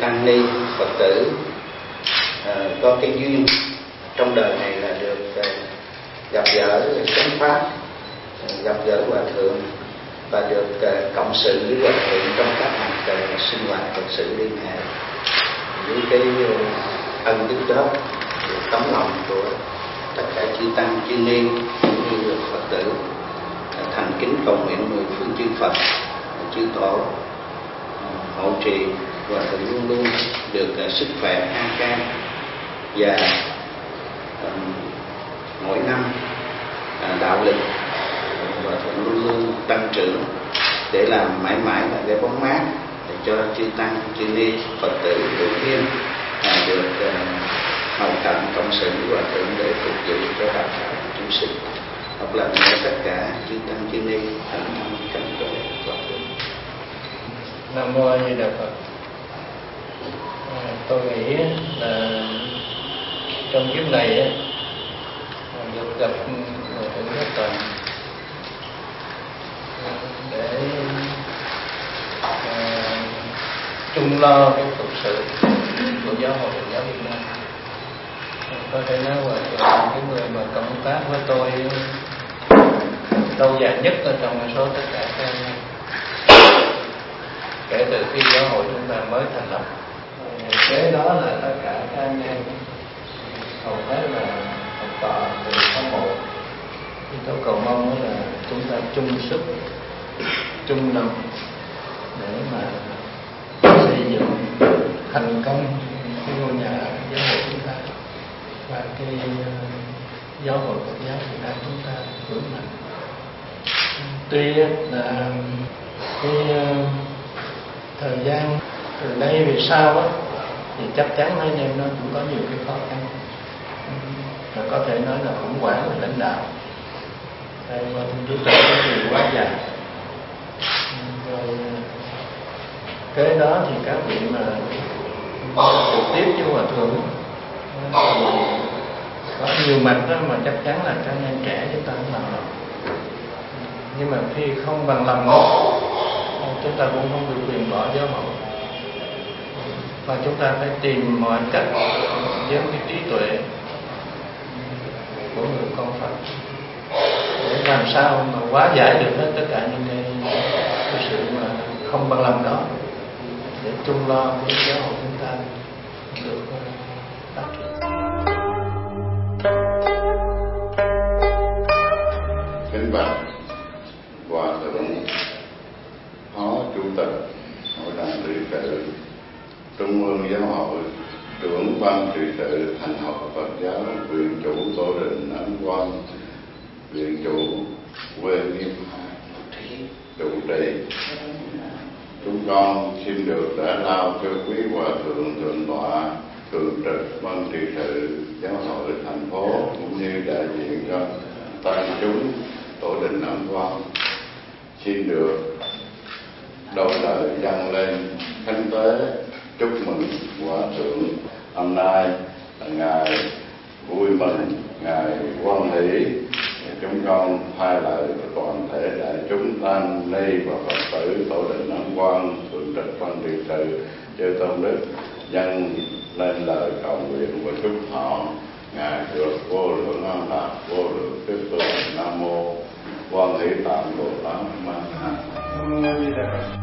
tăng ni Phật tử có cái duyên trong đời này là được gặp gỡ chánh pháp, gặp gỡ hòa thượng và được cộng sự với hòa thượng trong các hoạt động sinh hoạt Phật sự liên hệ. Với cái ân đức đó, tấm lòng của tất cả chư tăng chư ni cũng như Phật tử thành kính cầu nguyện mười phương chư Phật chư tổ hộ trì và thượng luôn luôn được sức khỏe an khang và mỗi năm đạo lực và thượng luôn luôn tăng trưởng để làm mãi mãi là cái bóng mát để cho chư tăng chư ni Phật tử vững nghiêm được hầu cận cộng sự với hòa thượng để phục vụ cho đạo pháp chúng sinh. Một lần nữa tất cả chư tăng chư ni thành tâm kính cẩn hòa thượng. Nam mô A Di Đà Phật. Tôi nghĩ là trong kiếp này được gặp Hòa Thượng Nhất Tần để chung lo cái phụng sự của giáo hội Phật giáo Việt Nam. Có thể nói Hòa Thượng là cái người mà cộng tác với tôi lâu dài nhất ở trong số tất cả các anh em kể từ khi giáo hội chúng ta mới thành lập. Kế đó là tất cả các anh em hầu hết là học trò từ tháng 1. Tôi cầu mong là chúng ta chung sức chung lòng để mà xây dựng thành công cái ngôi nhà giáo hội chúng ta và cái giáo hội Phật giáo Việt Nam chúng ta vững mạnh. Tuy là cái thời gian từ đây về sau á thì chắc chắn anh em nó cũng có nhiều cái khó khăn, mà có thể nói là khủng hoảng về lãnh đạo. Đây mà chúng ta có nhiều quá dài. Rồi kế đó thì các vị mà trực tiếp với hòa thượng có nhiều mặt đó mà chắc chắn là các anh em trẻ chúng ta không bằng lòng. Nhưng mà khi không bằng lòng đó, chúng ta cũng không được quyền bỏ giáo hội, và chúng ta phải tìm mọi cách với cái trí tuệ của người con Phật để làm sao mà hóa giải được hết tất cả những cái sự mà không bằng lòng đó, để chung lo với giáo hội chúng ta được phát triển. Kính bạch Hòa Thượng Phó Chủ tịch Hội đồng trị sự Trung ương Giáo hội, trưởng ban trị sự Thành học Phật giáo, viện chủ Tổ đình Ấn Quang, viện chủ Quê Nghiêm chủ trì. Chúng con xin được đã lao cho quý hòa thượng thượng tọa thường trực ban trị sự giáo hội thành phố cũng như đại diện cho tăng chúng Tổ đình Ấn Quang xin được đôi lời dâng lên khánh tế chúc mừng hòa thượng. Hôm nay là ngày vui mừng, ngày hoan hỷ. Chúng con thay lời toàn thể đại chúng tăng ni và Phật tử Tổ đình Ấn Quang, thường trực ban trị sự chư tôn đức dâng lên lời cầu nguyện và chúc họ ngài được vô lượng an lạc, vô lượng tiếp tục. Nam mô Quan Hỷ Tạng Bồ Tát Ma Ha.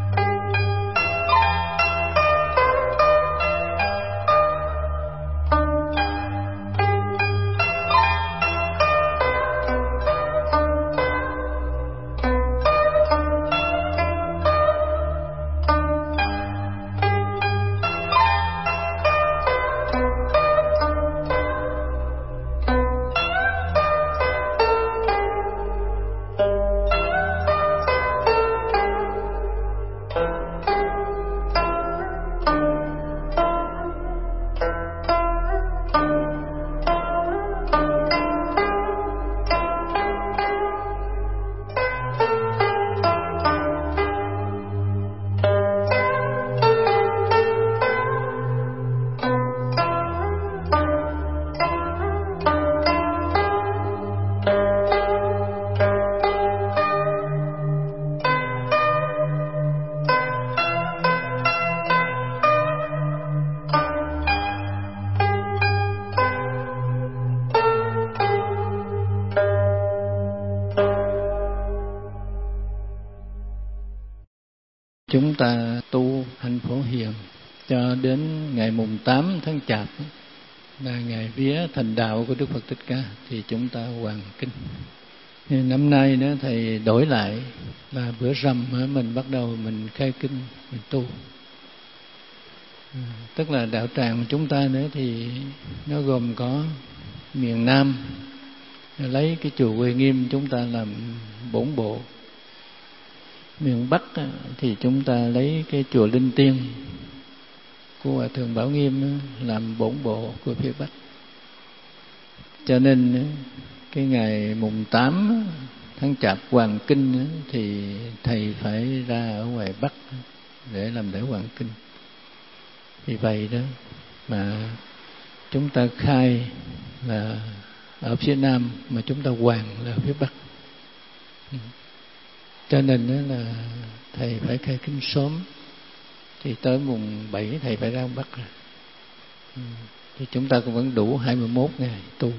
chúng ta tu hành Phổ Hiền cho đến ngày mùng 8 tháng Chạp là ngày vía thành đạo của Đức Phật Thích Ca thì chúng ta hoàn kinh. Năm nay nữa thầy đổi lại là bữa rằm mình bắt đầu mình khai kinh mình tu. Tức là đạo tràng chúng ta nữa thì nó gồm có miền Nam lấy cái chùa Huệ Nghiêm chúng ta làm bổn bộ, miền Bắc thì chúng ta lấy cái chùa Linh Tiên của Hòa Thượng Bảo Nghiêm làm bổn bộ của phía Bắc. Cho nên cái ngày mùng 8 tháng Chạp Hoàng Kinh thì thầy phải ra ở ngoài Bắc để làm lễ Hoàng Kinh. Vì vậy đó mà chúng ta khai là ở phía Nam mà chúng ta hoàng là ở phía Bắc. Cho nên đó là thầy phải khai kinh sớm, thì tới mùng 7 thầy phải ra Bắc rồi. Thì chúng ta cũng vẫn đủ 21 ngày tu.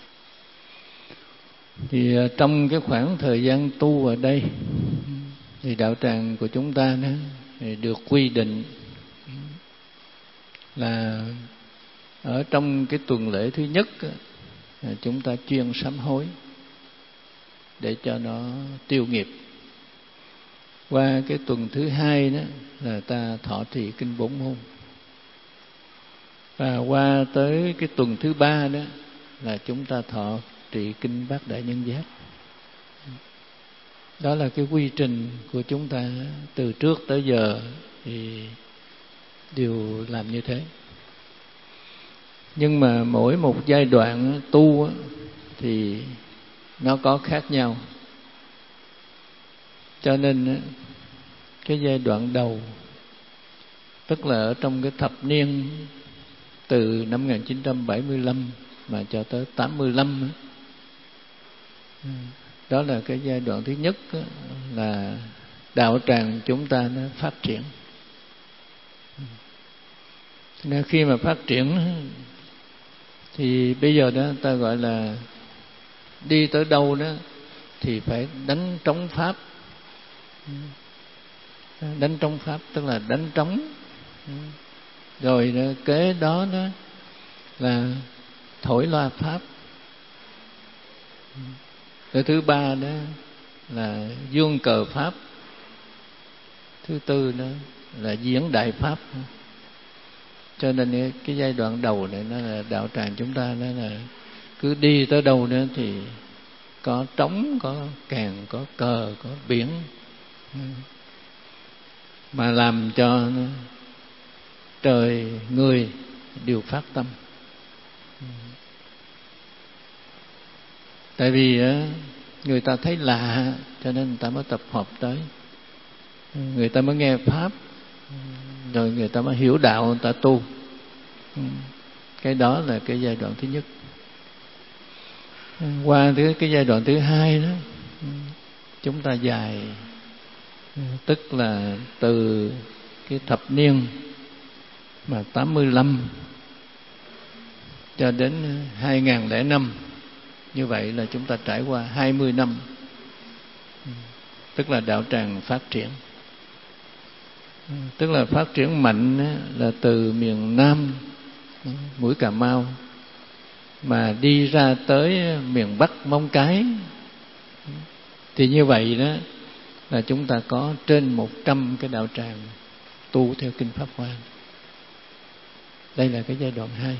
Thì trong cái khoảng thời gian tu ở đây thì đạo tràng của chúng ta đó thì được quy định là ở trong cái tuần lễ thứ nhất chúng ta chuyên sám hối để cho nó tiêu nghiệp. Qua cái tuần thứ hai đó là ta thọ trì kinh 4 môn. Và qua tới cái tuần thứ ba đó là chúng ta thọ trì kinh Bát Đại Nhân Giác. Đó là cái quy trình của chúng ta từ trước tới giờ thì đều làm như thế. Nhưng mà mỗi một giai đoạn tu thì nó có khác nhau. Cho nên cái giai đoạn đầu, tức là ở trong cái thập niên từ năm 1975 mà cho tới 85, đó là cái giai đoạn thứ nhất, là đạo tràng chúng ta nó phát triển. Nên khi mà phát triển thì bây giờ đó ta gọi là đi tới đâu đó thì phải đánh trống pháp. Đánh trống pháp tức là đánh trống. Rồi đó, kế đó đó là thổi loa pháp. Cái thứ ba đó là dương cờ pháp. Thứ tư đó là diễn đại pháp. Cho nên cái giai đoạn đầu này nó là đạo tràng chúng ta nó là cứ đi tới đâu nữa thì có trống, có kèn, có cờ, có biển, mà làm cho trời người đều phát tâm. Tại vì người ta thấy lạ cho nên người ta mới tập hợp tới, người ta mới nghe pháp, rồi người ta mới hiểu đạo, người ta tu. Cái đó là cái giai đoạn thứ nhất. Qua cái giai đoạn thứ hai đó, chúng ta dài, tức là từ cái thập niên mà 85 cho đến 2005. Như vậy là chúng ta trải qua 20 năm, tức là đạo tràng phát triển. Tức là phát triển mạnh là từ miền Nam, mũi Cà Mau, mà đi ra tới miền Bắc Móng Cái. Thì như vậy đó là chúng ta có trên 100 cái đạo tràng tu theo kinh Pháp Hoa. Đây là cái giai đoạn 2.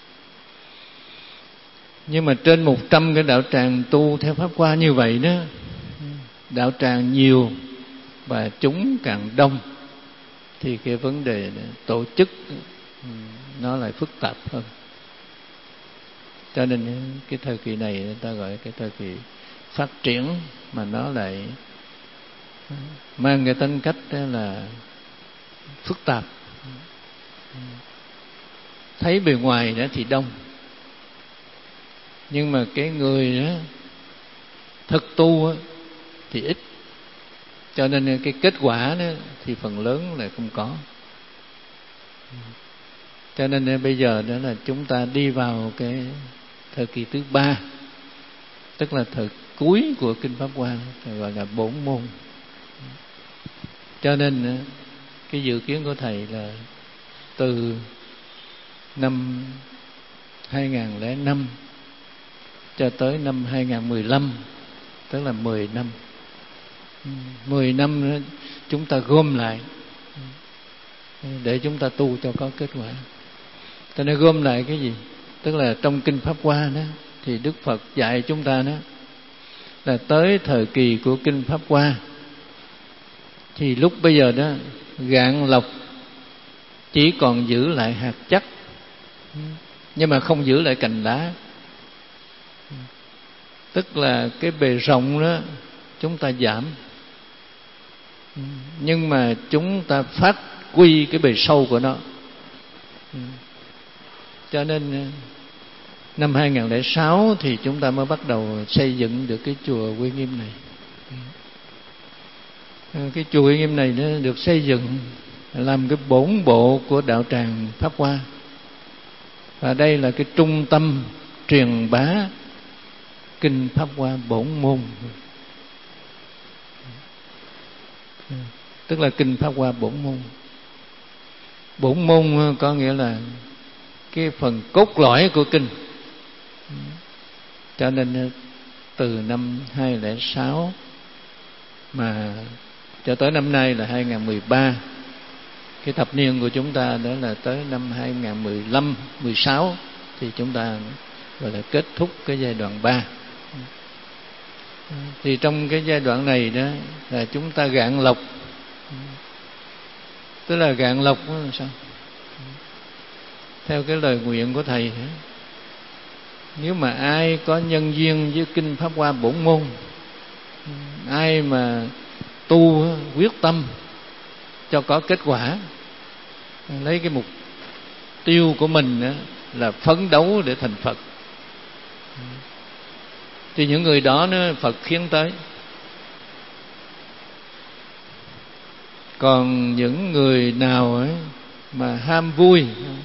Nhưng mà trên 100 cái đạo tràng tu theo Pháp Hoa như vậy đó, đạo tràng nhiều và chúng càng đông, thì cái vấn đề tổ chức nó lại phức tạp hơn. Cho nên cái thời kỳ này người ta gọi cái thời kỳ phát triển, mà nó lại mang cái tính cách là phức tạp. Thấy bề ngoài đó thì đông, nhưng mà cái người đó thực tu thì ít. Cho nên cái kết quả đó thì phần lớn là không có. Cho nên bây giờ đó là chúng ta đi vào cái thời kỳ thứ 3, tức là thời cuối của kinh Pháp Hoa, gọi là 4 môn. Cho nên cái dự kiến của thầy là từ năm 2005 cho tới năm 2015, tức là 10 năm. 10 năm nữa chúng ta gom lại để chúng ta tu cho có kết quả. Cho nên gom lại cái gì? Tức là trong Kinh Pháp Hoa đó thì Đức Phật dạy chúng ta đó là tới thời kỳ của Kinh Pháp Hoa thì lúc bây giờ đó gạn lọc chỉ còn giữ lại hạt chất, nhưng mà không giữ lại cành lá. Tức là cái bề rộng đó chúng ta giảm, nhưng mà chúng ta phát quy cái bề sâu của nó. Cho nên năm 2006 thì chúng ta mới bắt đầu xây dựng được cái chùa Uy Nghiêm này. Cái chùa Uy Nghiêm này nó được xây dựng làm cái bổn bộ của đạo tràng Pháp Hoa, và đây là cái trung tâm truyền bá Kinh Pháp Hoa bổn môn. Tức là Kinh Pháp Hoa bổn môn. Bổn môn có nghĩa là cái phần cốt lõi của kinh. Cho nên từ năm 2006 mà cho tới năm nay là 2013, cái thập niên của chúng ta đó là tới năm 2015, 16 thì chúng ta gọi là kết thúc cái giai đoạn 3. Thì trong cái giai đoạn này đó là chúng ta gạn lọc. Tức là gạn lọc đó là sao? Theo cái lời nguyện của thầy, nếu mà ai có nhân duyên với Kinh Pháp Hoa bổn môn, ai mà tu quyết tâm cho có kết quả, lấy cái mục tiêu của mình là phấn đấu để thành Phật, thì những người đó nó Phật khiến tới. Còn những người nào mà ham vui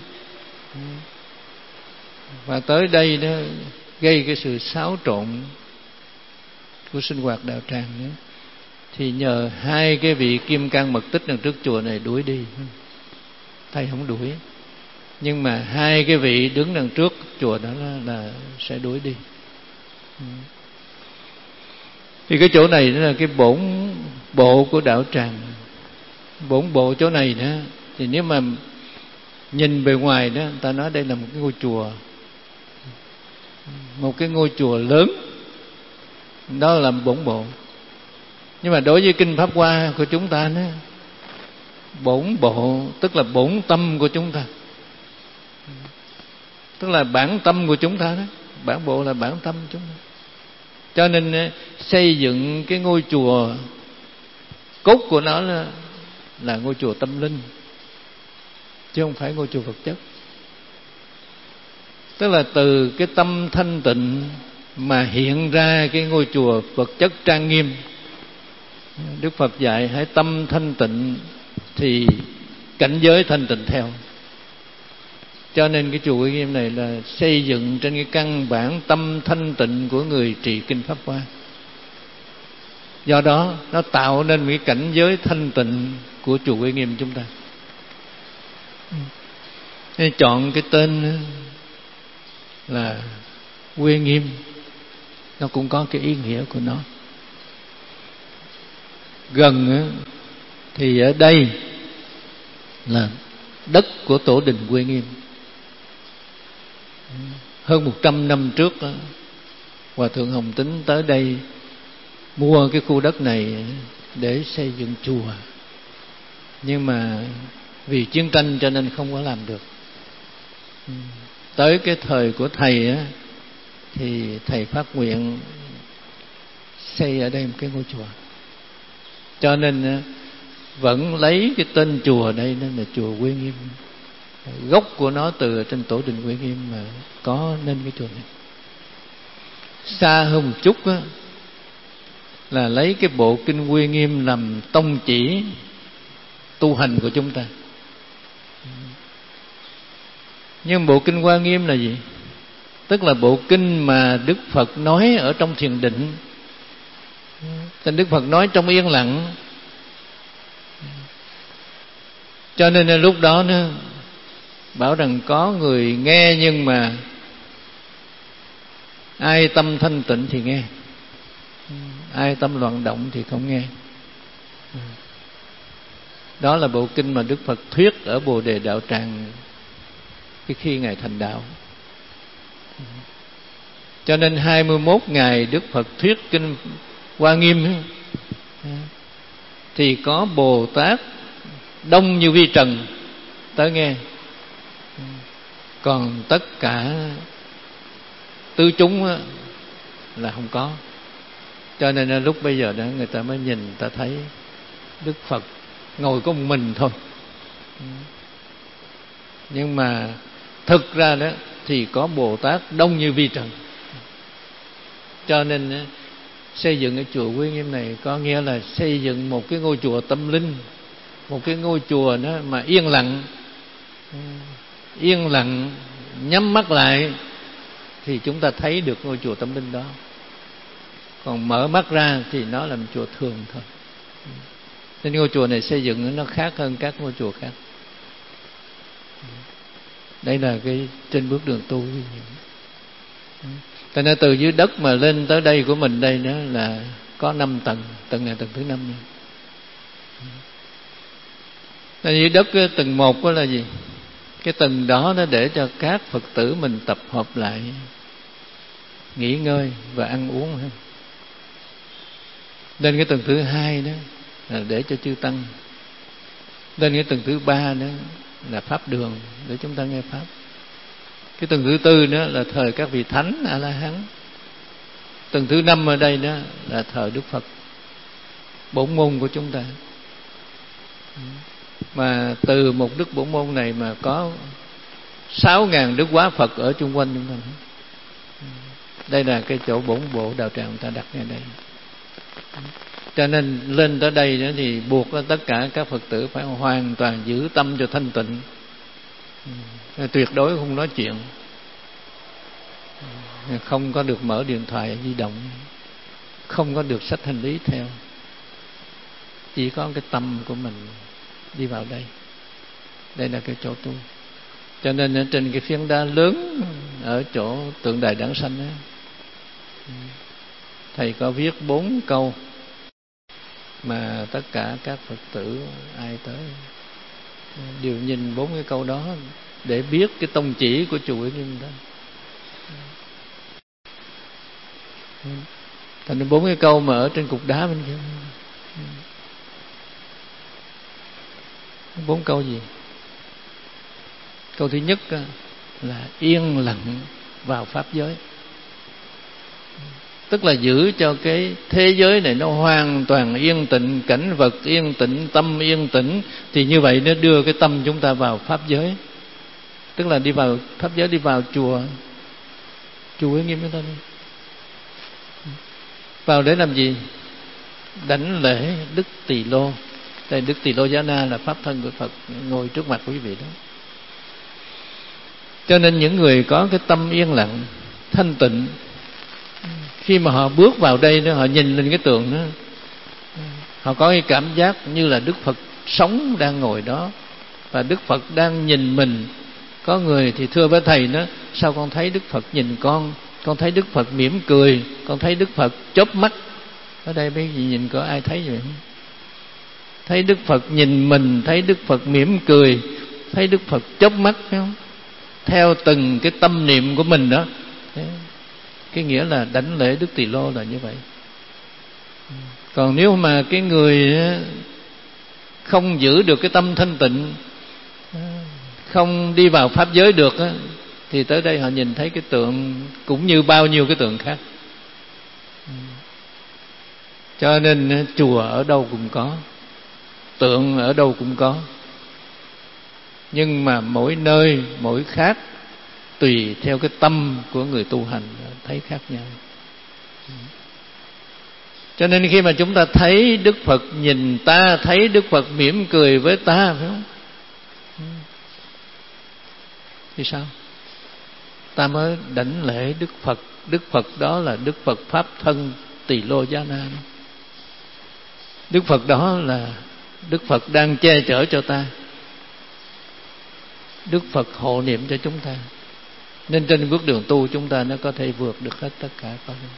và tới đây đó gây cái sự xáo trộn của sinh hoạt đạo tràng nữa, thì nhờ hai cái vị kim cang mật tích đằng trước chùa này đuổi đi. Thầy không đuổi, nhưng mà hai cái vị đứng đằng trước chùa đó là sẽ đuổi đi. Thì cái chỗ này là cái bổn bộ của đạo tràng. Bổn bộ chỗ này đó thì nếu mà nhìn bề ngoài đó, người ta nói đây là một cái ngôi chùa, một cái ngôi chùa lớn, đó là bổn bộ. Nhưng mà đối với Kinh Pháp Hoa của chúng ta đó, bổn bộ tức là bổn tâm của chúng ta, tức là bản tâm của chúng ta đó. Bản bộ là bản tâm chúng ta. Cho nên xây dựng cái ngôi chùa, cốt của nó là ngôi chùa tâm linh, chứ không phải ngôi chùa vật chất. Tức là từ cái tâm thanh tịnh mà hiện ra cái ngôi chùa vật chất trang nghiêm. Đức Phật dạy hãy tâm thanh tịnh thì cảnh giới thanh tịnh theo. Cho nên cái chùa Uy Nghiêm này là xây dựng trên cái căn bản tâm thanh tịnh của người trì Kinh Pháp Hoa. Do đó nó tạo nên một cái cảnh giới thanh tịnh của chùa Uy Nghiêm chúng ta. Nên chọn cái tên là Uy Nghiêm, nó cũng có cái ý nghĩa của nó. Gần thì ở đây là đất của tổ đình Uy Nghiêm. Hơn 100 năm trước Hòa thượng Hồng Tín tới đây mua cái khu đất này để xây dựng chùa, nhưng mà vì chiến tranh cho nên không có làm được. Tới cái thời của thầy thì thầy phát nguyện xây ở đây một cái ngôi chùa, cho nên vẫn lấy cái tên chùa đây nên là chùa Uy Nghiêm. Gốc của nó từ trên tổ đình Uy Nghiêm mà có nên cái chùa này. Xa hơn một chút là lấy cái bộ kinh Uy Nghiêm làm tông chỉ tu hành của chúng ta. Nhưng bộ kinh Hoa Nghiêm là gì? Tức là bộ kinh mà Đức Phật nói ở trong thiền định. Nên Đức Phật nói trong yên lặng, Cho nên là lúc đó nó bảo rằng có người nghe, nhưng mà ai tâm thanh tịnh thì nghe, ai tâm loạn động thì không nghe. Đó là bộ kinh mà Đức Phật thuyết ở Bồ Đề Đạo Tràng khi Ngài thành đạo. Cho nên 21 ngày Đức Phật thuyết kinh Hoa Nghiêm thì có Bồ Tát đông như vi trần tới nghe. Còn tất cả tứ chúng là không có. Cho nên là lúc bây giờ đó người ta mới nhìn, ta thấy Đức Phật ngồi có một mình thôi. Nhưng mà thực ra đó thì có Bồ Tát đông như vi trần. Cho nên xây dựng cái chùa Quy Nghiêm này có nghĩa là xây dựng một cái ngôi chùa tâm linh, một cái ngôi chùa đó mà yên lặng, nhắm mắt lại thì chúng ta thấy được ngôi chùa tâm linh đó. Còn mở mắt ra thì nó là một chùa thường thôi. Nên ngôi chùa này xây dựng nó khác hơn các ngôi chùa khác. Đây là cái trên bước đường tu. Cho nên từ dưới đất mà lên tới đây của mình đây đó là có 5 tầng. Tầng này tầng thứ 5 này. Dưới đất tầng 1 đó là gì? Cái tầng đó nó để cho các Phật tử mình tập hợp lại, nghỉ ngơi và ăn uống. Lên cái tầng thứ 2 đó là để cho chư tăng. Lên cái tầng thứ 3 đó là pháp đường để chúng ta nghe pháp. Cái tầng thứ 4 đó là thờ các vị thánh A La Hán. Tầng thứ 5 ở đây đó là thờ Đức Phật, bổn môn của chúng ta. Mà từ một đức bổn môn này mà có 6.000 đức hóa Phật ở chung quanh chúng ta. Đây là cái chỗ bổn bộ đạo tràng người ta đặt ngay đây. Cho nên lên tới đây đó thì buộc tất cả các Phật tử phải hoàn toàn giữ tâm cho thanh tịnh, tuyệt đối không nói chuyện, không có được mở điện thoại di động, không có được xách hành lý theo, chỉ có cái tâm của mình đi vào đây. Đây là cái chỗ tu. Cho nên ở trên cái phiến đá lớn ở chỗ tượng đài Đản Sanh đó, thầy có viết 4 câu mà tất cả các Phật tử ai tới đều nhìn 4 cái câu đó để biết cái tông chỉ của chùa Uy Nghiêm đó. Thành ra 4 cái câu mà ở trên cục đá bên kia. 4 câu gì? Câu thứ nhất là yên lặng vào pháp giới. Tức là giữ cho cái thế giới này nó hoàn toàn yên tĩnh, cảnh vật yên tĩnh, tâm yên tĩnh. Thì như vậy nó đưa cái tâm chúng ta vào pháp giới. Tức là đi vào pháp giới, đi vào chùa Uy Nghiêm chúng ta đi. Vào để làm gì? Đảnh lễ Đức Tỳ Lô. Đây Đức Tỳ Lô Giá Na là pháp thân của Phật ngồi trước mặt quý vị đó. Cho nên những người có cái tâm yên lặng, thanh tịnh, khi mà họ bước vào đây đó, họ nhìn lên cái tượng đó, họ có cái cảm giác như là Đức Phật sống đang ngồi đó, và Đức Phật đang nhìn mình. Có người thì thưa với thầy đó: sao con thấy Đức Phật nhìn con thấy Đức Phật mỉm cười, con thấy Đức Phật chớp mắt. Ở đây mấy gì nhìn có ai thấy vậy không? Thấy Đức Phật nhìn mình, thấy Đức Phật mỉm cười, thấy Đức Phật chớp mắt, phải không? Theo từng cái tâm niệm của mình đó. Cái nghĩa là đảnh lễ Đức Tỳ Lô là như vậy. Còn nếu mà cái người không giữ được cái tâm thanh tịnh, không đi vào pháp giới được á, thì tới đây họ nhìn thấy cái tượng cũng như bao nhiêu cái tượng khác. Cho nên chùa ở đâu cũng có, tượng ở đâu cũng có, nhưng mà mỗi nơi mỗi khác, tùy theo cái tâm của người tu hành thấy khác nhau. Cho nên khi mà chúng ta thấy Đức Phật nhìn ta, thấy Đức Phật mỉm cười với ta, phải không? Thì sao? Ta mới đảnh lễ Đức Phật. Đức Phật đó là Đức Phật pháp thân Tỳ Lô Giá Na. Đức Phật đó là Đức Phật đang che chở cho ta. Đức Phật hộ niệm cho chúng ta, nên trên bước đường tu chúng ta nó có thể vượt được hết tất cả khó khăn.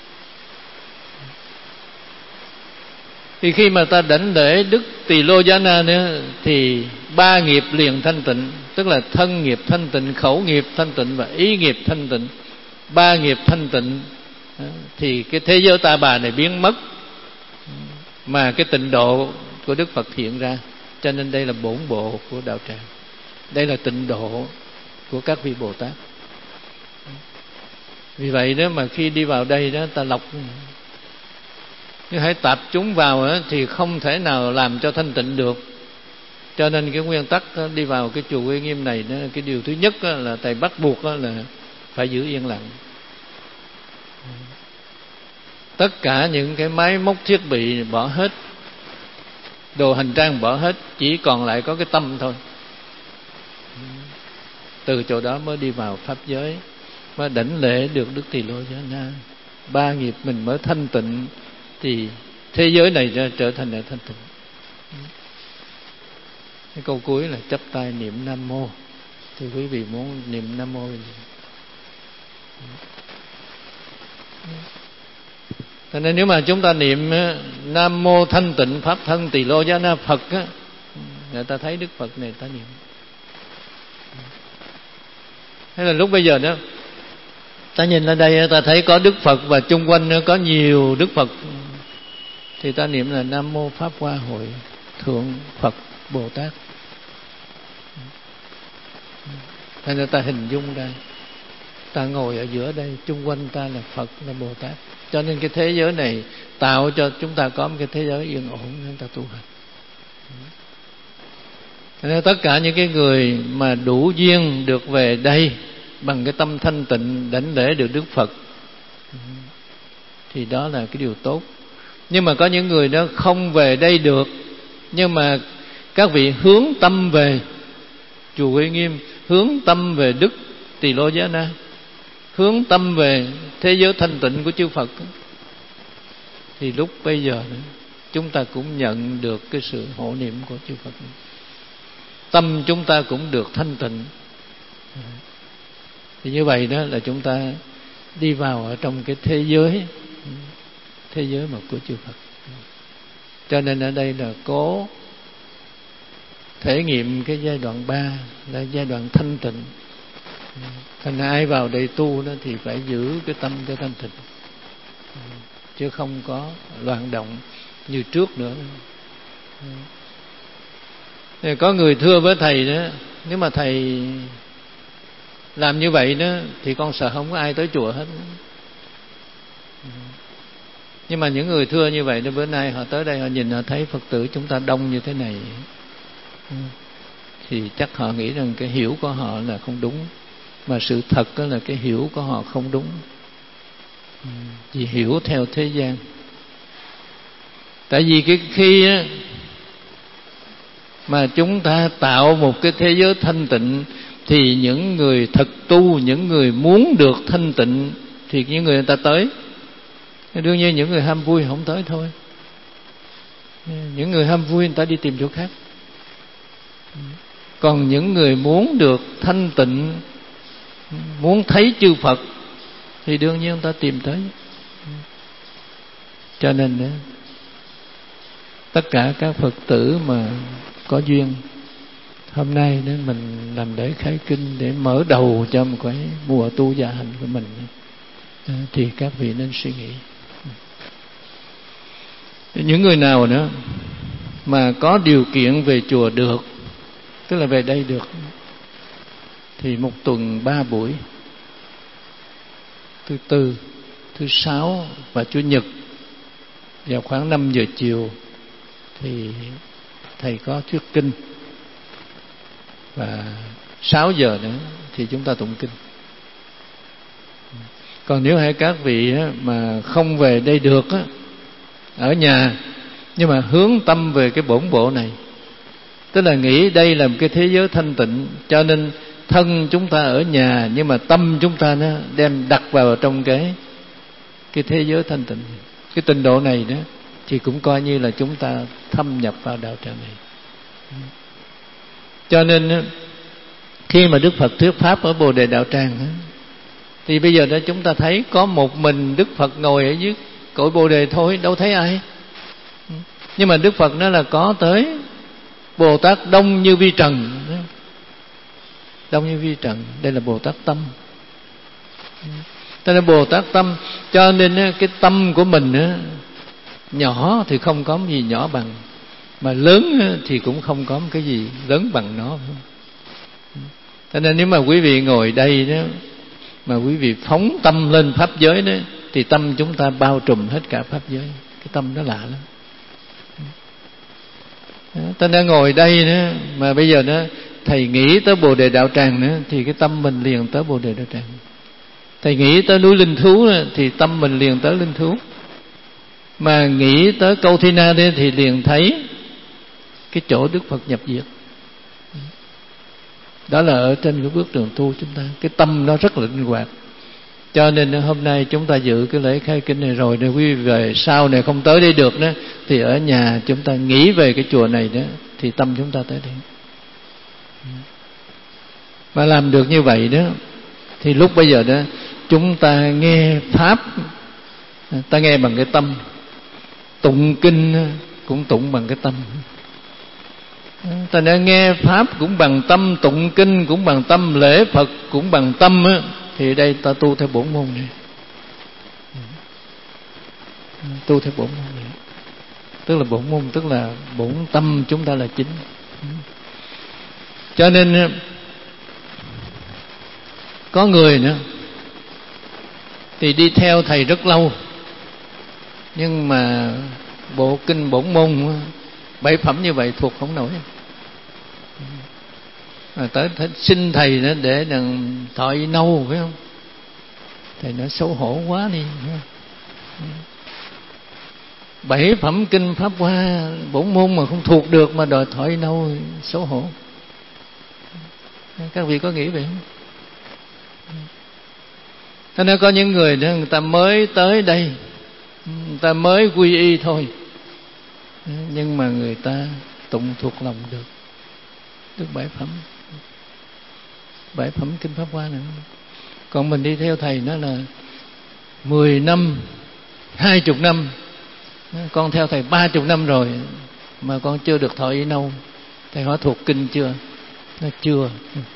Thì khi mà ta đảnh lễ Đức Tỳ Lô Giá Na nữa thì 3 nghiệp liền thanh tịnh, tức là thân nghiệp thanh tịnh, khẩu nghiệp thanh tịnh và ý nghiệp thanh tịnh. 3 nghiệp thanh tịnh thì cái thế giới ta bà này biến mất, mà cái tịnh độ của Đức Phật hiện ra. Cho nên đây là bổn bộ của đạo tràng, đây là tịnh độ của các vị Bồ Tát. Vì vậy đó mà khi đi vào đây đó ta lọc, nhưng hãy tạp chúng vào đó, thì không thể nào làm cho thanh tịnh được. Cho nên cái nguyên tắc đó, đi vào cái chùa Uy Nghiêm này đó, cái điều thứ nhất đó, là thầy bắt buộc đó, là phải giữ yên lặng. Tất cả những cái máy móc thiết bị bỏ hết, đồ hành trang bỏ hết, chỉ còn lại có cái tâm thôi. Từ chỗ đó mới đi vào pháp giới, mới đảnh lễ được Đức Tỳ Lô Giá Na. 3 nghiệp mình mới thanh tịnh thì thế giới này trở thành là thanh tịnh. Cái câu cuối là chắp tay niệm Nam Mô. Thì quý vị muốn niệm Nam Mô gì? Cho nên nếu mà chúng ta niệm Nam Mô Thanh Tịnh Pháp Thân Tỳ Lô Giá Na Phật á, người ta thấy Đức Phật này ta niệm. Hay là lúc bây giờ đó ta nhìn lên đây ta thấy có Đức Phật và chung quanh có nhiều Đức Phật, thì ta niệm là Nam Mô Pháp Hoa Hội Thượng Phật Bồ Tát. Hay là ta hình dung ra ta ngồi ở giữa đây, chung quanh ta là Phật, là Bồ Tát. Cho nên cái thế giới này tạo cho chúng ta có một cái thế giới yên ổn để ta tu hành. Cho nên tất cả những cái người mà đủ duyên được về đây bằng cái tâm thanh tịnh đảnh lễ được Đức Phật thì đó là cái điều tốt. Nhưng mà có những người đó không về đây được, nhưng mà các vị hướng tâm về chùa Uy Nghiêm, hướng tâm về Đức Tỳ Lô Giá Na, hướng tâm về thế giới thanh tịnh của chư Phật, thì lúc bây giờ chúng ta cũng nhận được cái sự hộ niệm của chư Phật. Tâm chúng ta cũng được thanh tịnh. Thì như vậy đó là chúng ta đi vào ở trong cái thế giới mà của chư Phật. Cho nên ở đây là cố thể nghiệm cái giai đoạn 3 là giai đoạn thanh tịnh. Thành ai vào đây tu đó thì phải giữ cái tâm cho thanh tịnh, chứ không có loạn động như trước nữa. Thì có người thưa với thầy đó, nếu mà thầy làm như vậy đó thì con sợ không có ai tới chùa hết. Nhưng mà những người thưa như vậy đó, bữa nay họ tới đây họ nhìn họ thấy Phật tử chúng ta đông như thế này, thì chắc họ nghĩ rằng cái hiểu của họ là không đúng. Mà sự thật đó là cái hiểu của họ không đúng, chỉ hiểu theo thế gian. Tại vì cái khi á, mà chúng ta tạo một cái thế giới thanh tịnh thì những người thực tu, những người muốn được thanh tịnh thì những người ta tới. Đương nhiên những người ham vui không tới thôi. Những người ham vui người ta đi tìm chỗ khác. Còn những người muốn được thanh tịnh, muốn thấy chư Phật thì đương nhiên người ta tìm tới. Cho nên đó, tất cả các Phật tử mà có duyên, hôm nay đó mình làm lễ khải kinh để mở đầu cho một cái mùa tu gia hành của mình, thì các vị nên suy nghĩ. Những người nào nữa mà có điều kiện về chùa được, tức là về đây được, thì một tuần 3 buổi, thứ Tư, thứ Sáu và Chủ nhật vào khoảng 5 giờ chiều thì thầy có thuyết kinh, và 6 giờ nữa thì chúng ta tụng kinh. Còn nếu hai các vị mà không về đây được á, ở nhà nhưng mà hướng tâm về cái bổn bộ này, tức là nghĩ đây là một cái thế giới thanh tịnh, cho nên thân chúng ta ở nhà nhưng mà tâm chúng ta nó đem đặt vào trong cái thế giới thanh tịnh. Cái trình độ này đó thì cũng coi như là chúng ta thâm nhập vào đạo tràng này. Cho nên Khi mà Đức Phật thuyết pháp ở Bồ Đề Đạo Tràng thì bây giờ đó chúng ta thấy có một mình Đức Phật ngồi ở dưới cội Bồ Đề thôi, đâu thấy ai. Nhưng mà Đức Phật nói là có tới Bồ Tát đông như vi trần. Đông như vi trần, đây là Bồ Tát tâm. Cho nên Bồ Tát tâm, cho nên cái tâm của mình nhỏ thì không có gì nhỏ bằng, mà lớn thì cũng không có cái gì lớn bằng nó. Cho nên nếu mà quý vị ngồi đây đó, mà quý vị phóng tâm lên pháp giới đó, thì tâm chúng ta bao trùm hết cả pháp giới. Cái tâm đó lạ lắm. Ta đã ngồi đây nữa, mà bây giờ đó thầy nghĩ tới Bồ Đề Đạo Tràng nữa, thì cái tâm mình liền tới Bồ Đề Đạo Tràng. Thầy nghĩ tới núi Linh Thú nữa, thì tâm mình liền tới Linh Thú. Mà nghĩ tới Câu Thi Na đây, thì liền thấy cái chỗ Đức Phật nhập diệt. Đó là ở trên cái bước đường tu chúng ta, cái tâm nó rất là linh hoạt. Cho nên hôm nay chúng ta dự cái lễ khai kinh này rồi, để quý vị về sau này không tới đây được đó, thì ở nhà chúng ta nghĩ về cái chùa này đó, thì tâm chúng ta tới đây. Mà làm được như vậy đó, thì lúc bây giờ đó chúng ta nghe pháp, ta nghe bằng cái tâm, tụng kinh cũng tụng bằng cái tâm. Ta đã nghe pháp cũng bằng tâm, tụng kinh cũng bằng tâm, lễ Phật cũng bằng tâm á, thì đây ta tu theo bổn môn này. Tu theo bổn môn này, tức là bổn môn, tức là bổn tâm chúng ta là chính. Cho nên có người nữa thì đi theo thầy rất lâu, nhưng mà bộ kinh bổn môn 7 phẩm như vậy thuộc không nổi. Tới xin thầy nữa để đừng thọ y nâu, phải không? Thầy nói xấu hổ quá đi. 7 phẩm kinh Pháp Hoa bổn môn mà không thuộc được mà đòi thọ y nâu, xấu hổ. Các vị có nghĩ vậy không? Thế nên có những người đó, người ta mới tới đây, người ta mới quy y thôi, nhưng mà người ta tụng thuộc lòng được 7 phẩm. 7 phẩm kinh Pháp Hoa nữa. Còn mình đi theo thầy nó là 10 năm, 20 năm. Con theo thầy 30 năm rồi mà con chưa được thọ y nâu. Thầy hỏi thuộc kinh chưa? Nó chưa.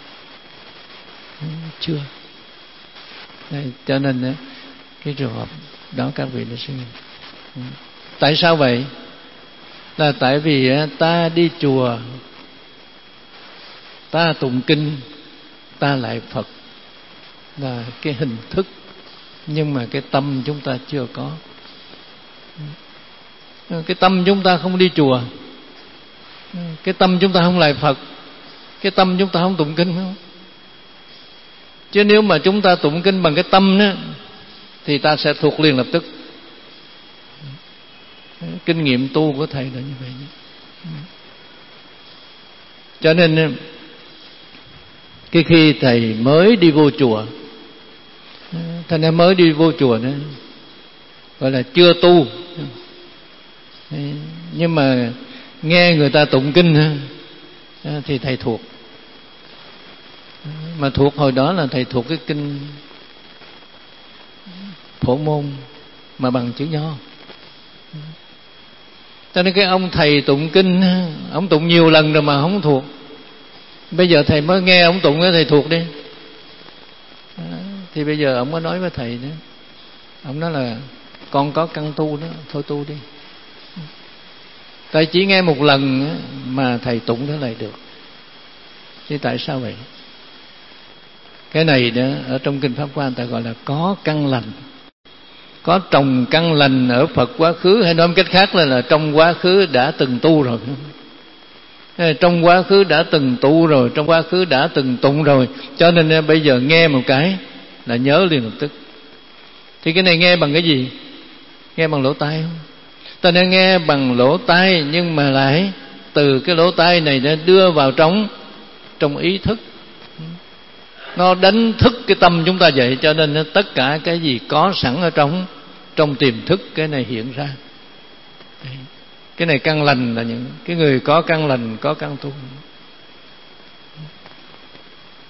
Đây, cho nên cái trường hợp đó các vị đã suy nghĩ. Tại sao vậy? Là tại vì ta đi chùa, ta tụng kinh, ta lại Phật, là cái hình thức, nhưng mà cái tâm chúng ta chưa có. Cái tâm chúng ta không đi chùa, cái tâm chúng ta không lại Phật, cái tâm chúng ta không tụng kinh, không? Chứ nếu mà chúng ta tụng kinh bằng cái tâm đó, thì ta sẽ thuộc liền lập tức. Kinh nghiệm tu của thầy là như vậy. Cho nên cái khi thầy mới đi vô chùa, thầy đã mới đi vô chùa đó, gọi là chưa tu, nhưng mà nghe người ta tụng kinh thì thầy thuộc. Mà thuộc hồi đó là thầy thuộc cái kinh Phổ Môn mà bằng chữ Nho. Cho nên cái ông thầy tụng kinh, ông tụng nhiều lần rồi mà không thuộc. Bây giờ thầy mới nghe ông tụng, thầy thuộc đi. Thì bây giờ ông mới nói với thầy nữa, ông nói là con có căn tu đó, thôi tu đi. Tại chỉ nghe một lần mà thầy tụng thế này được. Chứ tại sao vậy? Cái này đó ở trong kinh Pháp Hoa người ta gọi là có căn lành, có trồng căn lành ở Phật quá khứ, hay nói một cách khác là trong quá khứ đã từng tu rồi. Trong quá khứ đã từng tu rồi, trong quá khứ đã từng tụng rồi, cho nên bây giờ nghe một cái là nhớ liền lập tức. Thì cái này nghe bằng cái gì? Nghe bằng lỗ tai không? Ta nên nghe bằng lỗ tai, nhưng mà lại từ cái lỗ tai này nó đưa vào trong ý thức, nó đánh thức cái tâm chúng ta vậy. Cho nên tất cả cái gì có sẵn ở trong tiềm thức, cái này hiện ra. Cái này căn lành là những cái người có căn lành, có căn tu.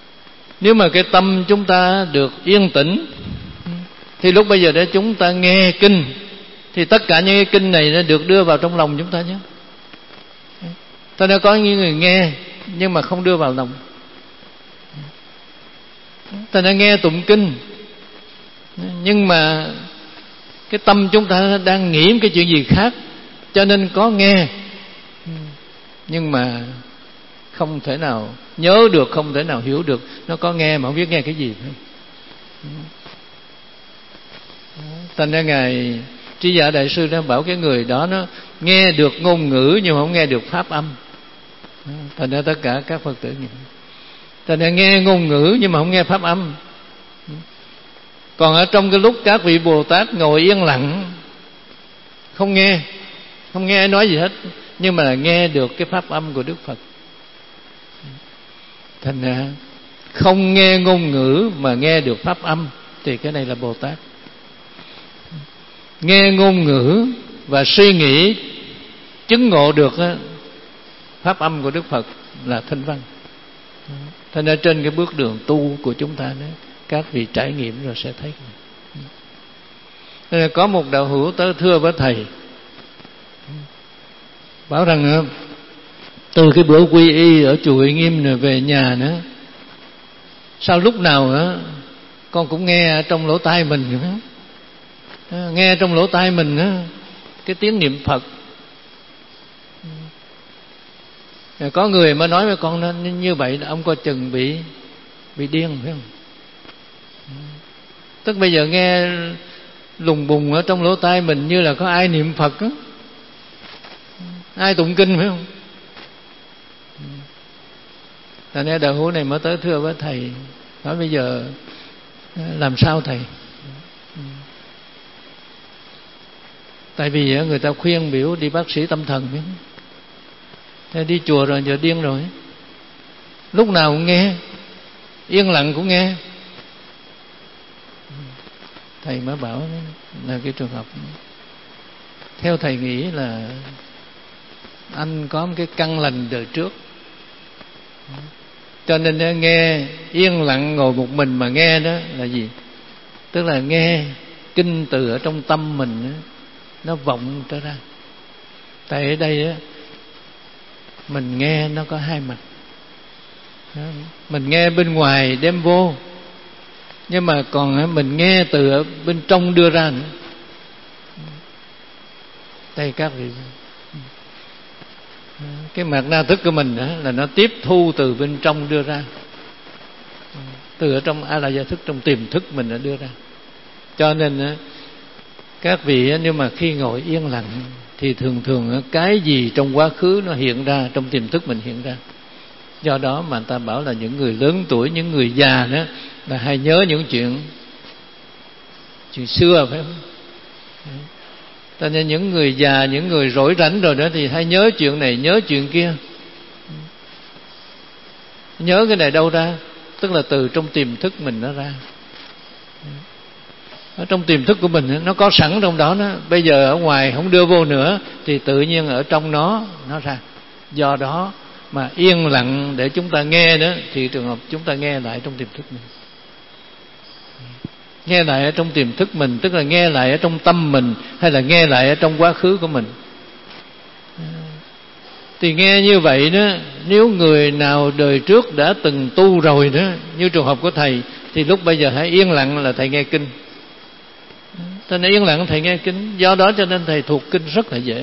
Nếu mà cái tâm chúng ta được yên tĩnh thì lúc bây giờ để chúng ta nghe kinh, thì tất cả những cái kinh này nó được đưa vào trong lòng chúng ta nhé. Ta đã có những người nghe nhưng mà không đưa vào lòng. Ta đã nghe tụng kinh nhưng mà cái tâm chúng ta đang nghĩ cái chuyện gì khác, cho nên có nghe nhưng mà không thể nào nhớ được, không thể nào hiểu được. Nó có nghe mà không biết nghe cái gì. Thành ra Ngài Trí Giả Đại Sư đã bảo cái người đó nó nghe được ngôn ngữ nhưng mà không nghe được pháp âm. Thành ra tất cả các Phật tử thành ra nghe ngôn ngữ nhưng mà không nghe pháp âm. Còn ở trong cái lúc các vị Bồ Tát ngồi yên lặng, không nghe ai nói gì hết, nhưng mà nghe được cái pháp âm của Đức Phật. Thành ra không nghe ngôn ngữ mà nghe được pháp âm thì cái này là Bồ Tát. Nghe ngôn ngữ và suy nghĩ chứng ngộ được pháp âm của Đức Phật là Thanh Văn. Thành ra trên cái bước đường tu của chúng ta đó, các vị trải nghiệm rồi sẽ thấy. Nên có một đạo hữu tới thưa với thầy, bảo rằng từ cái bữa quy y ở chùa Uy Nghiêm rồi về nhà nữa, sao lúc nào con cũng nghe trong lỗ tai mình nữa, nghe trong lỗ tai mình cái tiếng niệm Phật. Có người mới nói với con như vậy là ông coi chừng bị điên, phải không? Tức bây giờ nghe lùng bùng ở trong lỗ tai mình như là có ai niệm Phật á, ai tụng kinh, phải không? Thành ra đạo hữu này mới tới thưa với thầy, nói bây giờ làm sao thầy? Tại vì người ta khuyên biểu đi bác sĩ tâm thần, phải không? Thế đi chùa rồi giờ điên rồi, lúc nào cũng nghe, yên lặng cũng nghe. Thầy mới bảo là cái trường hợp, theo thầy nghĩ là anh có một cái căn lành đời trước, cho nên nghe yên lặng ngồi một mình mà nghe đó là gì? Tức là nghe kinh từ ở trong tâm mình nó vọng trở ra. Tại ở đây á, mình nghe nó có hai mặt. Mình nghe bên ngoài đem vô, nhưng mà còn mình nghe từ ở bên trong đưa ra nữa. Đây các vị, cái mặt na thức của mình là nó tiếp thu từ bên trong đưa ra, từ ở trong a la gia thức, trong tiềm thức mình đã đưa ra. Cho nên các vị nếu mà khi ngồi yên lặng thì thường thường cái gì trong quá khứ nó hiện ra, trong tiềm thức mình hiện ra. Do đó mà ta bảo là những người lớn tuổi, những người già đó là hay nhớ những chuyện xưa, phải không? Cho nên những người già, những người rỗi rảnh rồi đó thì hay nhớ chuyện này, nhớ chuyện kia. Nhớ cái này đâu ra? Tức là từ trong tiềm thức mình nó ra. Ở trong tiềm thức của mình nó có sẵn trong đó, bây giờ ở ngoài không đưa vô nữa thì tự nhiên ở trong nó ra. Do đó mà yên lặng để chúng ta nghe đó, thì trường hợp chúng ta nghe lại trong tiềm thức mình. Nghe lại ở trong tiềm thức mình, tức là nghe lại ở trong tâm mình, hay là nghe lại ở trong quá khứ của mình. Thì nghe như vậy đó, nếu người nào đời trước đã từng tu rồi đó, như trường hợp của thầy, thì lúc bây giờ hãy yên lặng là thầy nghe kinh. Thầy yên lặng thầy nghe kinh, do đó cho nên thầy thuộc kinh rất là dễ.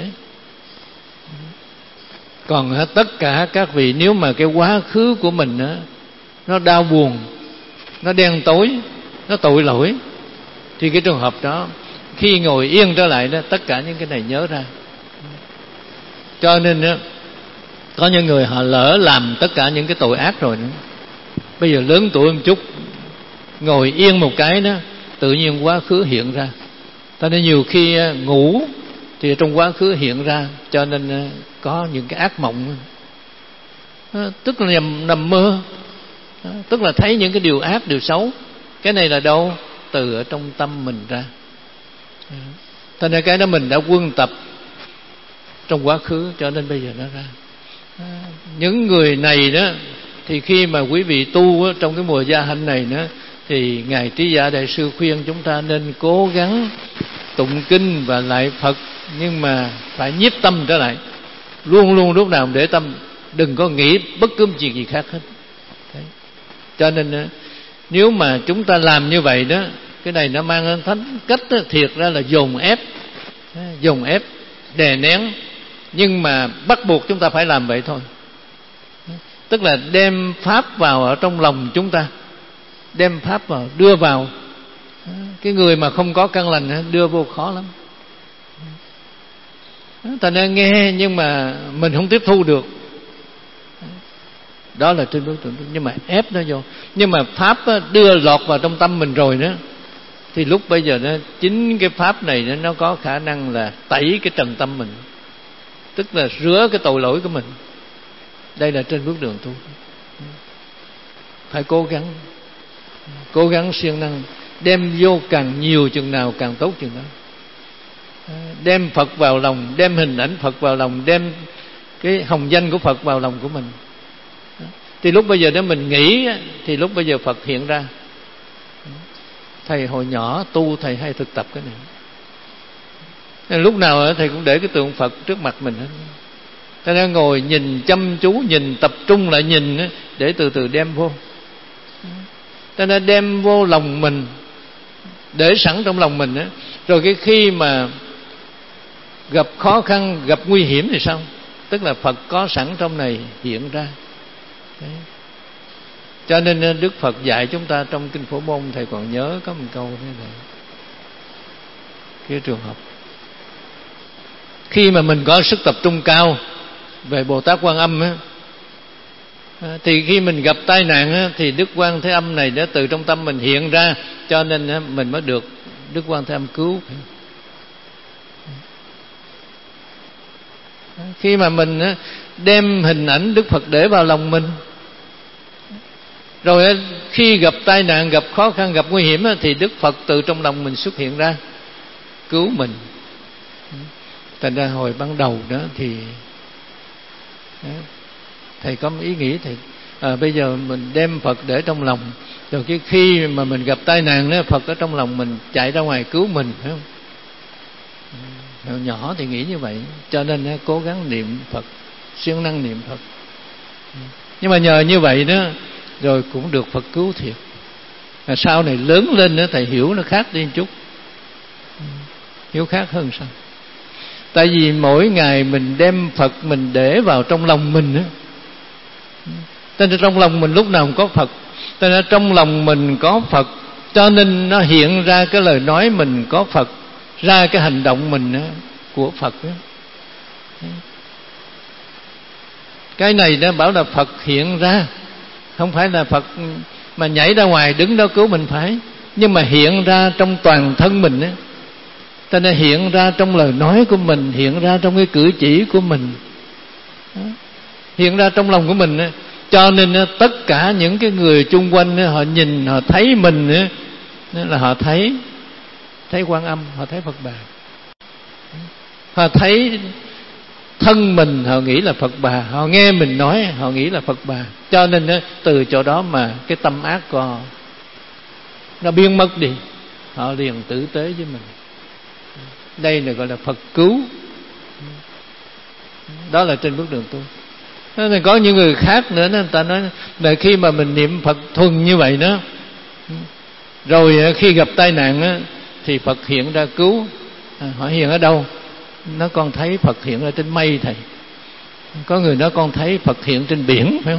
Còn tất cả các vị, nếu mà cái quá khứ của mình nó đau buồn, nó đen tối, nó tội lỗi, thì cái trường hợp đó khi ngồi yên trở lại đó, tất cả những cái này nhớ ra. Cho nên đó, có những người họ lỡ làm tất cả những cái tội ác rồi nữa, bây giờ lớn tuổi một chút, ngồi yên một cái đó, tự nhiên quá khứ hiện ra. Cho nên nhiều khi ngủ thì trong quá khứ hiện ra, cho nên có những cái ác mộng, tức là nằm mơ, tức là thấy những cái điều ác, điều xấu. Cái này là đâu? Từ ở trong tâm mình ra. Cho nên cái đó mình đã quân tập trong quá khứ, cho nên bây giờ nó ra. Những người này đó Thì khi mà quý vị tu trong cái mùa gia hạnh này nữa, thì Ngài Trí Giả Đại Sư khuyên chúng ta nên cố gắng tụng kinh và lại Phật, nhưng mà phải nhiếp tâm trở lại, luôn luôn lúc nào để tâm, đừng có nghĩ bất cứ chuyện gì khác hết. Đấy. Cho nên nếu mà chúng ta làm như vậy đó, cái này nó mang ơn thánh cách đó, thiệt ra là dồn ép, đè nén, nhưng mà bắt buộc chúng ta phải làm vậy thôi. Tức là đem pháp vào ở trong lòng chúng ta, đem pháp vào, đưa vào. Cái người mà không có căn lành đưa vô khó lắm. Ta nên nghe nhưng mà mình không tiếp thu được. Đó là trên đối tượng, nhưng mà ép nó vô. Nhưng mà pháp đưa lọt vào trong tâm mình rồi đó, thì lúc bây giờ nó chính cái pháp này nó có khả năng là tẩy cái trần tâm mình, tức là rửa cái tội lỗi của mình. Đây là trên bước đường tu. Phải cố gắng siêng năng, đem vô càng nhiều chừng nào càng tốt chừng đó. Đem Phật vào lòng, đem hình ảnh Phật vào lòng, đem cái hồng danh của Phật vào lòng của mình. Thì lúc bây giờ đó mình nghĩ, thì lúc bây giờ Phật hiện ra. Thầy hồi nhỏ tu thầy hay thực tập cái này, nên lúc nào thầy cũng để cái tượng Phật trước mặt mình hết. Ta đang ngồi nhìn chăm chú, nhìn tập trung lại nhìn, để từ từ đem vô. Ta đã đem vô lòng mình, để sẵn trong lòng mình. Rồi cái khi mà gặp khó khăn, gặp nguy hiểm thì sao? Tức là Phật có sẵn trong này hiện ra. Đấy. Cho nên Đức Phật dạy chúng ta trong Kinh Phổ Môn, thầy còn nhớ có một câu thế này. Cái trường hợp khi mà mình có sức tập trung cao về Bồ Tát Quan Âm á, thì khi mình gặp tai nạn á, thì Đức Quan Thế Âm này đã từ trong tâm mình hiện ra, cho nên mình mới được Đức Quan Thế Âm cứu. Khi mà mình đem hình ảnh Đức Phật để vào lòng mình, rồi khi gặp tai nạn, gặp khó khăn, gặp nguy hiểm thì Đức Phật từ trong lòng mình xuất hiện ra cứu mình. Thành ra hồi ban đầu đó thì thầy có một ý nghĩ, thầy bây giờ mình đem Phật để trong lòng, rồi cái khi mà mình gặp tai nạn đó, Phật ở trong lòng mình chạy ra ngoài cứu mình, phải không? Hồi nhỏ thì nghĩ như vậy, cho nên cố gắng niệm Phật, siêng năng niệm Phật. Nhưng mà nhờ như vậy đó, rồi cũng được Phật cứu thiệt. Sau này lớn lên nữa, thầy hiểu nó khác đi một chút, hiểu khác hơn sao? Tại vì mỗi ngày mình đem Phật mình để vào trong lòng mình á, cho nên trong lòng mình lúc nào cũng có Phật. Cho nên trong lòng mình có Phật, cho nên nó hiện ra cái lời nói mình có Phật, ra cái hành động mình á, của Phật á. Cái này nó bảo là Phật hiện ra, không phải là Phật mà nhảy ra ngoài đứng đó cứu mình phải, nhưng mà hiện ra trong toàn thân mình á. Cho nên hiện ra trong lời nói của mình, hiện ra trong cái cử chỉ của mình, hiện ra trong lòng của mình. Cho nên tất cả những cái người chung quanh họ nhìn, họ thấy mình là họ thấy Quan Âm, họ thấy Phật Bà. Họ thấy thân mình, họ nghĩ là Phật Bà. Họ nghe mình nói, họ nghĩ là Phật Bà. Cho nên từ chỗ đó mà cái tâm ác của họ nó biến mất đi, họ liền tử tế với mình. Đây là gọi là Phật cứu. Đó là trên bước đường tu. Nên có những người khác nữa, người ta nói là khi mà mình niệm Phật thuần như vậy đó, rồi khi gặp tai nạn thì Phật hiện ra cứu. Họ hiện ở đâu? Nó con thấy Phật hiện ở trên mây thầy. Có người nói con thấy Phật hiện trên biển, phải không?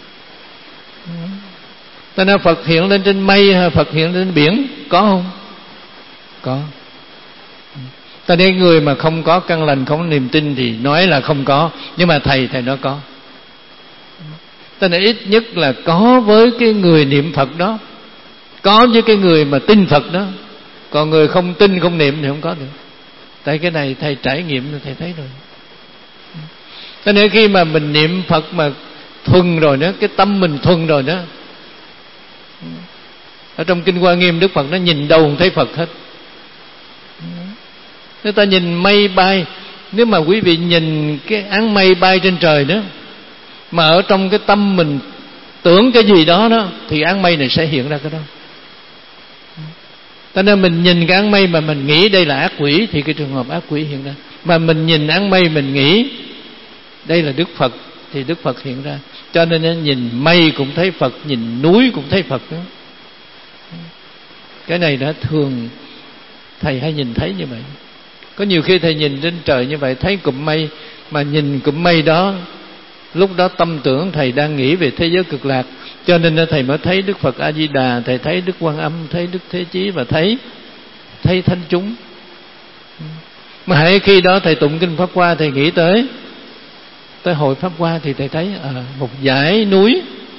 Cho nên Phật hiện lên trên mây hay Phật hiện lên trên biển, có không? Có. Ta nên người mà không có căn lành, không có niềm tin thì nói là không có, nhưng mà thầy nói có. Ta nên ít nhất là có với cái người niệm Phật đó, có với cái người mà tin Phật đó. Còn người không tin không niệm thì không có được. Tại cái này thầy trải nghiệm rồi, thầy thấy rồi. Cho nên khi mà mình niệm Phật mà thuần rồi đó, cái tâm mình thuần rồi đó, ở trong Kinh Hoa Nghiêm Đức Phật nó nhìn đâu không thấy Phật hết. Người ta nhìn mây bay, nếu mà quý vị nhìn cái áng mây bay trên trời đó, mà ở trong cái tâm mình tưởng cái gì đó đó thì áng mây này sẽ hiện ra cái đó. Cho nên mình nhìn cái áng mây mà mình nghĩ đây là ác quỷ thì cái trường hợp ác quỷ hiện ra. Mà mình nhìn áng mây mình nghĩ đây là Đức Phật thì Đức Phật hiện ra. Cho nên nhìn mây cũng thấy Phật, nhìn núi cũng thấy Phật đó. Cái này đã thường thầy hay nhìn thấy như vậy. Có nhiều khi thầy nhìn trên trời như vậy, thấy cụm mây, mà nhìn cụm mây đó, lúc đó tâm tưởng thầy đang nghĩ về thế giới cực lạc. Cho nên thầy mới thấy Đức Phật A Di Đà, thầy thấy Đức Quan Âm, thấy Đức Thế Chí, và thấy thánh chúng. Mà hãy khi đó thầy tụng kinh Pháp Hoa, thầy nghĩ tới hội Pháp Hoa, thì thầy thấy một dãy núi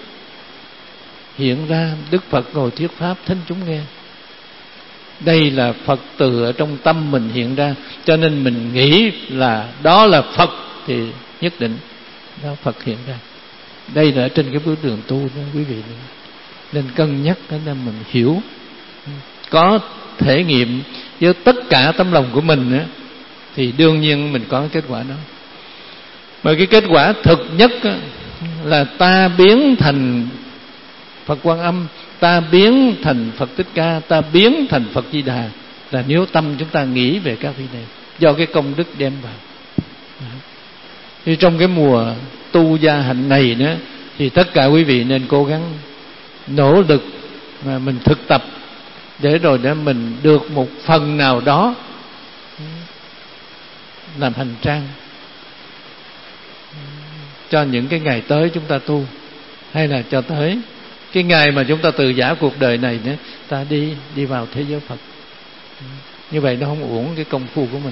hiện ra, Đức Phật ngồi thuyết pháp, thánh chúng nghe. Đây là Phật từ ở trong tâm mình hiện ra. Cho nên mình nghĩ là đó là Phật thì nhất định đó Phật hiện ra. Đây là trên cái bước đường tu đó quý vị. Nên cân nhắc đó là mình hiểu, có thể nghiệm với tất cả tấm lòng của mình đó, thì đương nhiên mình có kết quả đó. Mà cái kết quả thực nhất là ta biến thành Phật Quan Âm, ta biến thành Phật Thích Ca, ta biến thành Phật Di Đà, là nếu tâm chúng ta nghĩ về các vị này, do cái công đức đem vào. Thì trong cái mùa tu gia hạnh này nữa, thì tất cả quý vị nên cố gắng nỗ lực mà mình thực tập, để rồi để mình được một phần nào đó làm hành trang cho những cái ngày tới chúng ta tu, hay là cho tới cái ngày mà chúng ta từ giã cuộc đời này nữa, ta đi vào thế giới Phật. Như vậy nó không uổng cái công phu của mình.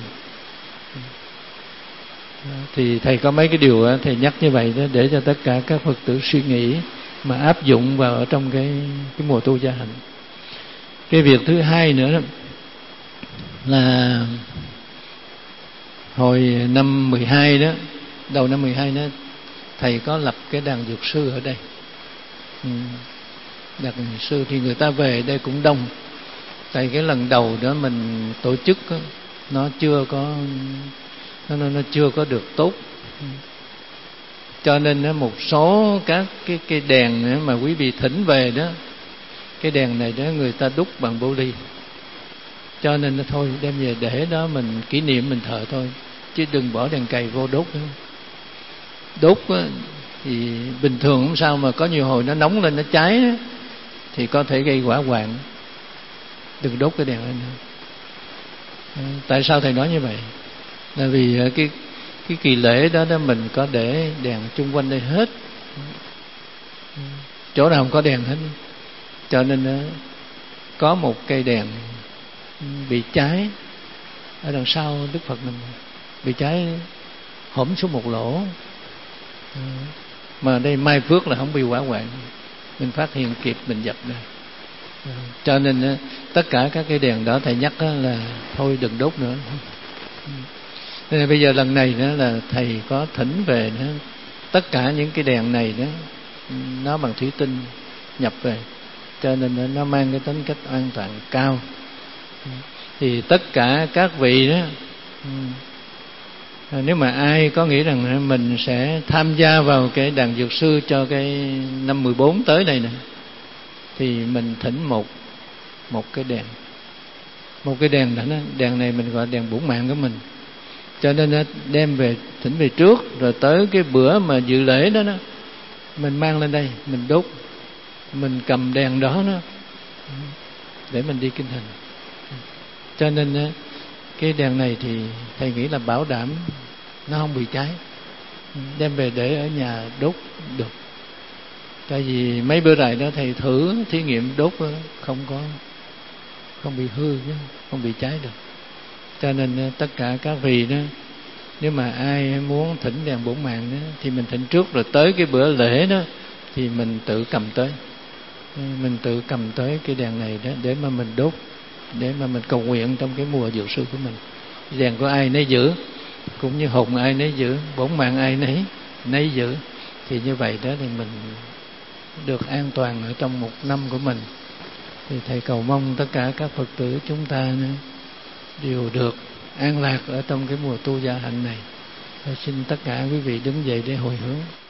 Thì thầy có mấy cái điều thầy nhắc như vậy đó, để cho tất cả các Phật tử suy nghĩ mà áp dụng vào ở trong cái mùa tu gia hạnh. Cái việc thứ hai nữa đó là hồi năm 12 đó, đầu năm 12 đó, thầy có lập cái đàn dược sư ở đây. Đàn dược sư thì người ta về đây cũng đông. Tại cái lần đầu đó mình tổ chức đó, nó chưa có được tốt. Cho nên một số các cái đèn mà quý vị thỉnh về đó, cái đèn này đó người ta đúc bằng bô ly. Cho nên thôi đem về để đó mình kỷ niệm, mình thờ thôi, chứ đừng bỏ đèn cày vô đốt nữa. Đốt thì bình thường không sao, mà có nhiều hồi nó nóng lên, nó cháy đó, thì có thể gây hỏa hoạn. Đừng đốt cái đèn lên nữa. Tại sao thầy nói như vậy? Là vì cái kỳ lễ đó mình có để đèn chung quanh đây hết, chỗ nào không có đèn hết. Cho nên có một cây đèn bị cháy ở đằng sau Đức Phật mình, bị cháy hổm xuống một lỗ. Mà đây may phước là không bị hỏa hoạn, mình phát hiện kịp, mình dập được. Cho nên tất cả các cái đèn đó thầy nhắc là thôi đừng đốt nữa. Nên bây giờ lần này đó là thầy có thỉnh về nữa, tất cả những cái đèn này đó nó bằng thủy tinh nhập về, cho nên nó mang cái tính cách an toàn cao. Thì tất cả các vị đó, nếu mà ai có nghĩ rằng mình sẽ tham gia vào cái đàn dược sư cho cái năm 14 tới này nè, thì mình thỉnh một cái đèn. Một cái đèn đó, đèn này mình gọi đèn bổn mạng của mình. Cho nên đem về, thỉnh về trước, rồi tới cái bữa mà dự lễ đó, mình mang lên đây, mình đốt, mình cầm đèn đó để mình đi kinh hành. Cho nên cái đèn này thì thầy nghĩ là bảo đảm nó không bị cháy. Đem về để ở nhà đốt được. Tại vì mấy bữa rày đó thầy thử thí nghiệm đốt không bị hư, không bị cháy được. Cho nên tất cả các vị đó, nếu mà ai muốn thỉnh đèn bổn mạng đó, thì mình thỉnh trước, rồi tới cái bữa lễ đó thì mình tự cầm tới. Mình tự cầm tới cái đèn này đó để mà mình đốt, để mà mình cầu nguyện trong cái mùa dược sư của mình. Đèn của ai nấy giữ, cũng như hồn ai nấy giữ, bổn mạng ai nấy giữ. Thì như vậy đó thì mình được an toàn ở trong một năm của mình. Thì thầy cầu mong tất cả các Phật tử chúng ta đều được an lạc ở trong cái mùa tu gia hạnh này. Xin tất cả quý vị đứng dậy để hồi hướng.